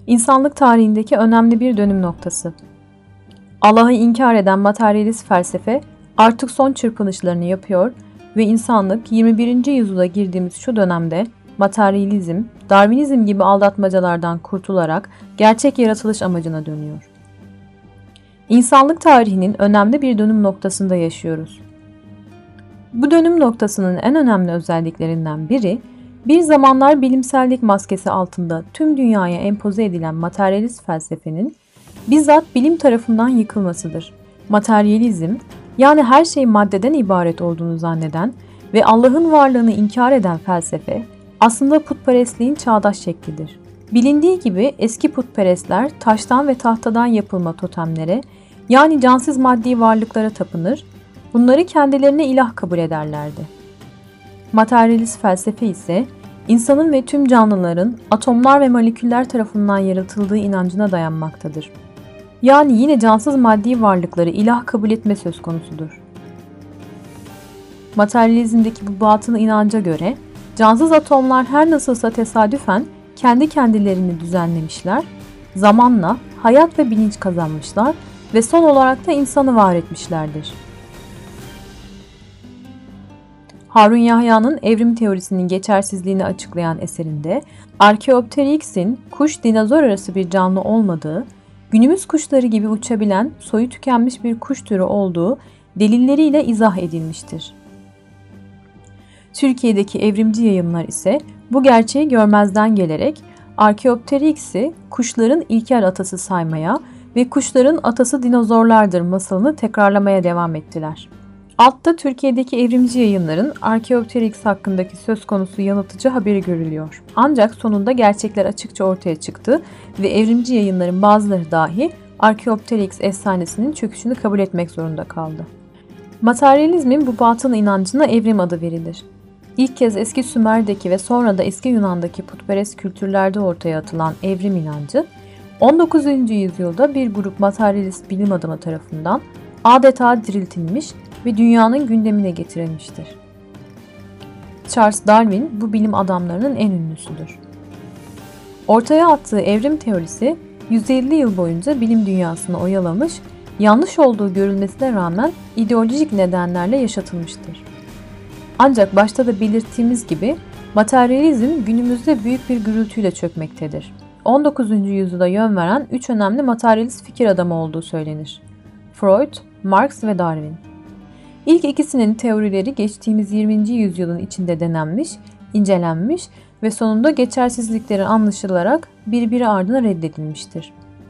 İnsanlık tarihindeki önemli bir dönüm noktası. Allah'ı inkar eden materyalist felsefe artık son çırpınışlarını yapıyor ve insanlık 21. yüzyıla girdiğimiz şu dönemde materyalizm, Darwinizm gibi aldatmacalardan kurtularak gerçek yaratılış amacına dönüyor. İnsanlık tarihinin önemli bir dönüm noktasında yaşıyoruz. Bu dönüm noktasının en önemli özelliklerinden biri, bir zamanlar bilimsellik maskesi altında tüm dünyaya empoze edilen materyalist felsefenin bizzat bilim tarafından yıkılmasıdır. Materyalizm, yani her şey maddeden ibaret olduğunu zanneden ve Allah'ın varlığını inkar eden felsefe, aslında putperestliğin çağdaş şeklidir. Bilindiği gibi eski putperestler taştan ve tahtadan yapılma totemlere, yani cansız maddi varlıklara tapınır, bunları kendilerine ilah kabul ederlerdi. Materyalist felsefe ise insanın ve tüm canlıların atomlar ve moleküller tarafından yaratıldığı inancına dayanmaktadır. Yani yine cansız maddi varlıkları ilah kabul etme söz konusudur. Materyalizmdeki bu batıl inanca göre cansız atomlar her nasılsa tesadüfen kendi kendilerini düzenlemişler, zamanla hayat ve bilinç kazanmışlar ve son olarak da insanı var etmişlerdir. Harun Yahya'nın evrim teorisinin geçersizliğini açıklayan eserinde Archaeopteryx'in kuş dinozor arası bir canlı olmadığı, günümüz kuşları gibi uçabilen soyu tükenmiş bir kuş türü olduğu delilleriyle izah edilmiştir. Türkiye'deki evrimci yayınlar ise bu gerçeği görmezden gelerek Archaeopteryx'i kuşların ilkel atası saymaya ve kuşların atası dinozorlardır masalını tekrarlamaya devam ettiler. Altta Türkiye'deki evrimci yayınların Archaeopteryx hakkındaki söz konusu yanıltıcı haberi görülüyor. Ancak sonunda gerçekler açıkça ortaya çıktı ve evrimci yayınların bazıları dahi Archaeopteryx efsanesinin çöküşünü kabul etmek zorunda kaldı. Materyalizmin bu batıl inancına evrim adı verilir. İlk kez eski Sümer'deki ve sonra da eski Yunan'daki putperest kültürlerde ortaya atılan evrim inancı, 19. yüzyılda bir grup materyalist bilim adamı tarafından adeta diriltilmiş ve dünyanın gündemine getirilmiştir. Charles Darwin bu bilim adamlarının en ünlüsüdür. Ortaya attığı evrim teorisi 150 yıl boyunca bilim dünyasını oyalamış, yanlış olduğu görülmesine rağmen ideolojik nedenlerle yaşatılmıştır. Ancak başta da belirttiğimiz gibi materyalizm günümüzde büyük bir gürültüyle çökmektedir. 19. yüzyıla yön veren 3 önemli materyalist fikir adamı olduğu söylenir. Freud, Marx ve Darwin. İlk ikisinin teorileri geçtiğimiz 20. yüzyılın içinde denenmiş, incelenmiş ve sonunda geçersizlikleri anlaşılarak birbiri ardına reddedilmiştir.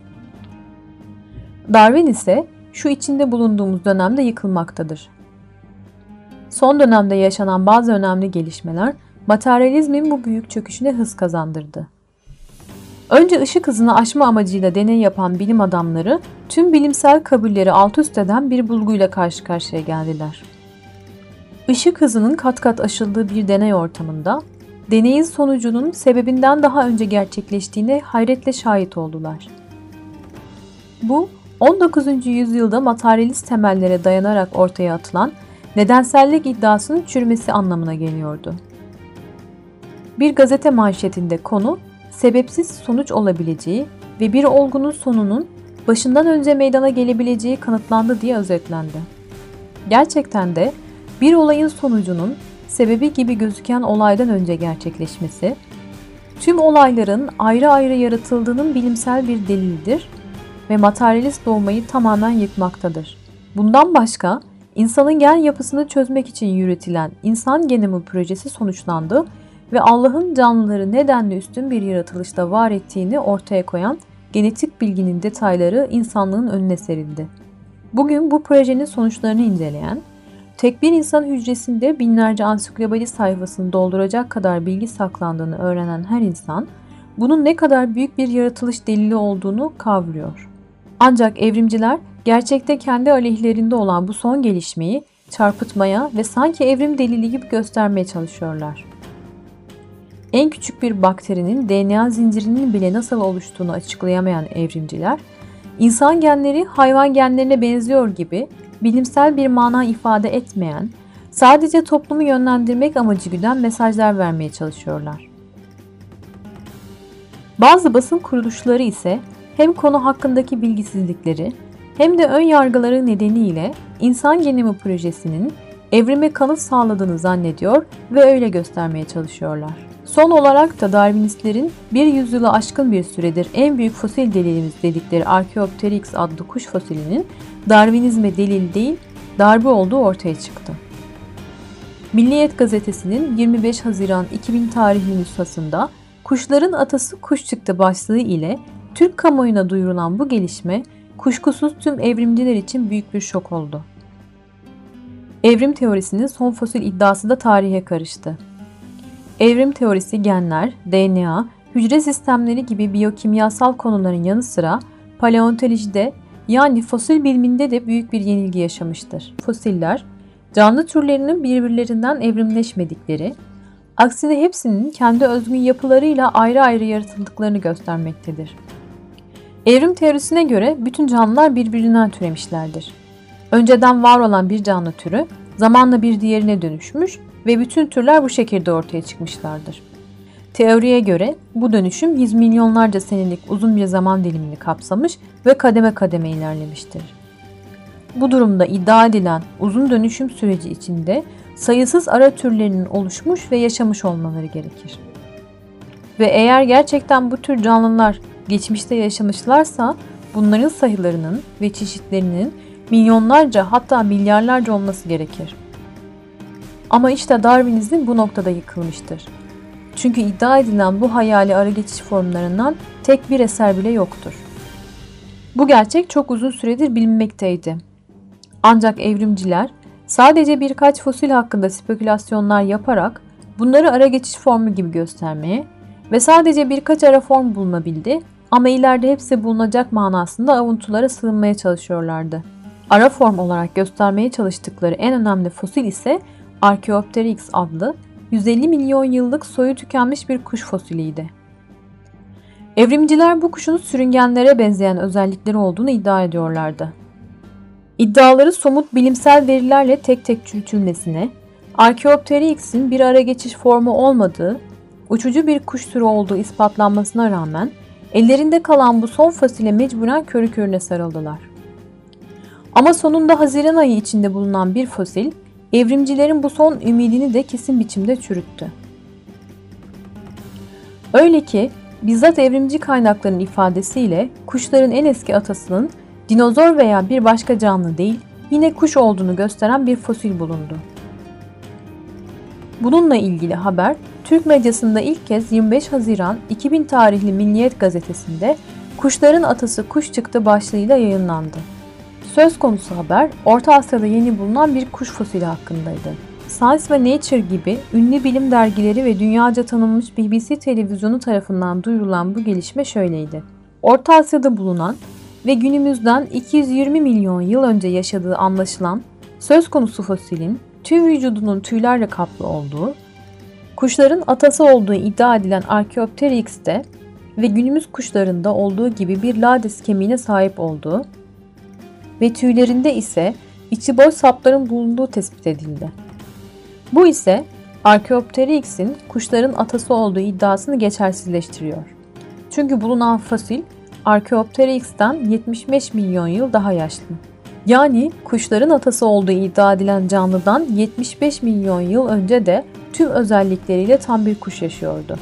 Darwin ise şu içinde bulunduğumuz dönemde yıkılmaktadır. Son dönemde yaşanan bazı önemli gelişmeler materyalizmin bu büyük çöküşüne hız kazandırdı. Önce ışık hızını aşma amacıyla deney yapan bilim adamları tüm bilimsel kabulleri alt üst eden bir bulguyla karşı karşıya geldiler. Işık hızının kat kat aşıldığı bir deney ortamında deneyin sonucunun sebebinden daha önce gerçekleştiğine hayretle şahit oldular. Bu 19. yüzyılda materyalist temellere dayanarak ortaya atılan nedensellik iddiasının çürümesi anlamına geliyordu. Bir gazete manşetinde konu, sebepsiz sonuç olabileceği ve bir olgunun sonunun başından önce meydana gelebileceği kanıtlandı diye özetlendi. Gerçekten de bir olayın sonucunun sebebi gibi gözüken olaydan önce gerçekleşmesi, tüm olayların ayrı ayrı yaratıldığının bilimsel bir delilidir ve materyalist doğmayı tamamen yıkmaktadır. Bundan başka, insanın gen yapısını çözmek için yürütülen insan genimi projesi sonuçlandı ve Allah'ın canlıları nedenli üstün bir yaratılışta var ettiğini ortaya koyan genetik bilginin detayları insanlığın önüne serildi. Bugün bu projenin sonuçlarını inceleyen, tek bir insan hücresinde binlerce ansiklopedi sayfasını dolduracak kadar bilgi saklandığını öğrenen her insan, bunun ne kadar büyük bir yaratılış delili olduğunu kavruyor. Ancak evrimciler gerçekte kendi aleyhlerinde olan bu son gelişmeyi çarpıtmaya ve sanki evrim delili gibi göstermeye çalışıyorlar. En küçük bir bakterinin DNA zincirinin bile nasıl oluştuğunu açıklayamayan evrimciler, insan genleri hayvan genlerine benziyor gibi bilimsel bir mana ifade etmeyen, sadece toplumu yönlendirmek amacı güden mesajlar vermeye çalışıyorlar. Bazı basın kuruluşları ise hem konu hakkındaki bilgisizlikleri hem de ön yargıları nedeniyle insan genimi projesinin evrime kanıt sağladığını zannediyor ve öyle göstermeye çalışıyorlar. Son olarak da Darwinistlerin bir yüzyılı aşkın bir süredir en büyük fosil delilimiz dedikleri Archaeopteryx adlı kuş fosilinin Darwinizme delil değil, darbe olduğu ortaya çıktı. Milliyet gazetesinin 25 Haziran 2000 tarihli nüshasında "Kuşların atası kuş çıktı" başlığı ile Türk kamuoyuna duyurulan bu gelişme kuşkusuz tüm evrimciler için büyük bir şok oldu. Evrim teorisinin son fosil iddiası da tarihe karıştı. Evrim teorisi genler, DNA, hücre sistemleri gibi biyokimyasal konuların yanı sıra paleontolojide yani fosil biliminde de büyük bir yenilgi yaşamıştır. Fosiller, canlı türlerinin birbirlerinden evrimleşmedikleri, aksine hepsinin kendi özgün yapılarıyla ayrı ayrı yaratıldıklarını göstermektedir. Evrim teorisine göre bütün canlılar birbirinden türemişlerdir. Önceden var olan bir canlı türü zamanla bir diğerine dönüşmüş ve bütün türler bu şekilde ortaya çıkmışlardır. Teoriye göre bu dönüşüm yüz milyonlarca senelik uzun bir zaman dilimini kapsamış ve kademe kademe ilerlemiştir. Bu durumda iddia edilen uzun dönüşüm süreci içinde sayısız ara türlerinin oluşmuş ve yaşamış olmaları gerekir. Ve eğer gerçekten bu tür canlılar geçmişte yaşamışlarsa bunların sayılarının ve çeşitlerinin milyonlarca hatta milyarlarca olması gerekir. Ama işte Darwinizm bu noktada yıkılmıştır. Çünkü iddia edilen bu hayali ara geçiş formlarından tek bir eser bile yoktur. Bu gerçek çok uzun süredir bilinmekteydi. Ancak evrimciler sadece birkaç fosil hakkında spekülasyonlar yaparak bunları ara geçiş formu gibi göstermeye ve sadece birkaç ara form bulunabildi ama ileride hepsi bulunacak manasında avuntulara sığınmaya çalışıyorlardı. Ara form olarak göstermeye çalıştıkları en önemli fosil ise Archaeopteryx adlı 150 milyon yıllık soyu tükenmiş bir kuş fosiliydi. Evrimciler bu kuşun sürüngenlere benzeyen özellikleri olduğunu iddia ediyorlardı. İddiaları somut bilimsel verilerle tek tek çürütülmesine, Archaeopteryx'in bir ara geçiş formu olmadığı, uçucu bir kuş türü olduğu ispatlanmasına rağmen ellerinde kalan bu son fosile mecburen körü körüne sarıldılar. Ama sonunda Haziran ayı içinde bulunan bir fosil, evrimcilerin bu son ümidini de kesin biçimde çürüttü. Öyle ki bizzat evrimci kaynakların ifadesiyle kuşların en eski atasının dinozor veya bir başka canlı değil, yine kuş olduğunu gösteren bir fosil bulundu. Bununla ilgili haber Türk medyasında ilk kez 25 Haziran 2000 tarihli Milliyet gazetesinde "Kuşların atası kuş çıktı" başlığıyla yayınlandı. Söz konusu haber Orta Asya'da yeni bulunan bir kuş fosili hakkındaydı. Science ve Nature gibi ünlü bilim dergileri ve dünyaca tanınmış BBC televizyonu tarafından duyurulan bu gelişme şöyleydi. Orta Asya'da bulunan ve günümüzden 220 milyon yıl önce yaşadığı anlaşılan söz konusu fosilin tüm vücudunun tüylerle kaplı olduğu, kuşların atası olduğu iddia edilen Archaeopteryx'te ve günümüz kuşlarında olduğu gibi bir lades kemiğine sahip olduğu ve tüylerinde ise içi boş sapların bulunduğu tespit edildi. Bu ise Archaeopteryx'in kuşların atası olduğu iddiasını geçersizleştiriyor. Çünkü bulunan fosil Archaeopteryx'ten 75 milyon yıl daha yaşlı. Yani kuşların atası olduğu iddia edilen canlıdan 75 milyon yıl önce de tüm özellikleriyle tam bir kuş yaşıyordu.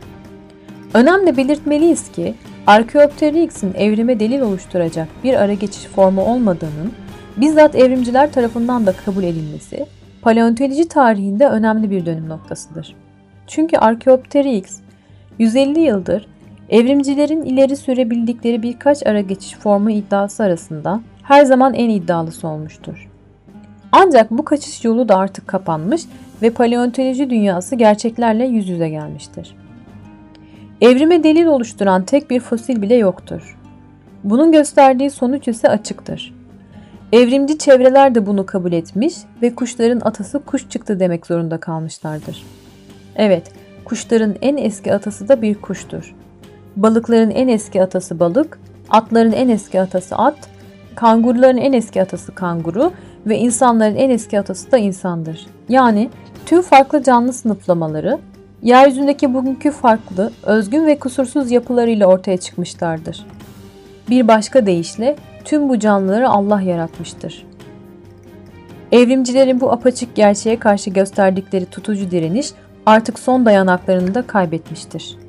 Önemli belirtmeliyiz ki Archaeopteryx'in evrime delil oluşturacak bir ara geçiş formu olmadığının bizzat evrimciler tarafından da kabul edilmesi paleontoloji tarihinde önemli bir dönüm noktasıdır. Çünkü Archaeopteryx 150 yıldır evrimcilerin ileri sürebildikleri birkaç ara geçiş formu iddiası arasında her zaman en iddialısı olmuştur. Ancak bu kaçış yolu da artık kapanmış ve paleontoloji dünyası gerçeklerle yüz yüze gelmiştir. Evrime delil oluşturan tek bir fosil bile yoktur. Bunun gösterdiği sonuç ise açıktır. Evrimci çevreler de bunu kabul etmiş ve kuşların atası kuş çıktı demek zorunda kalmışlardır. Evet, kuşların en eski atası da bir kuştur. Balıkların en eski atası balık, atların en eski atası at, kanguruların en eski atası kanguru ve insanların en eski atası da insandır. Yani tüm farklı canlı sınıflamaları, yeryüzündeki bugünkü farklı, özgün ve kusursuz yapılarıyla ortaya çıkmışlardır. Bir başka deyişle tüm bu canlıları Allah yaratmıştır. Evrimcilerin bu apaçık gerçeğe karşı gösterdikleri tutucu direniş artık son dayanaklarını da kaybetmiştir.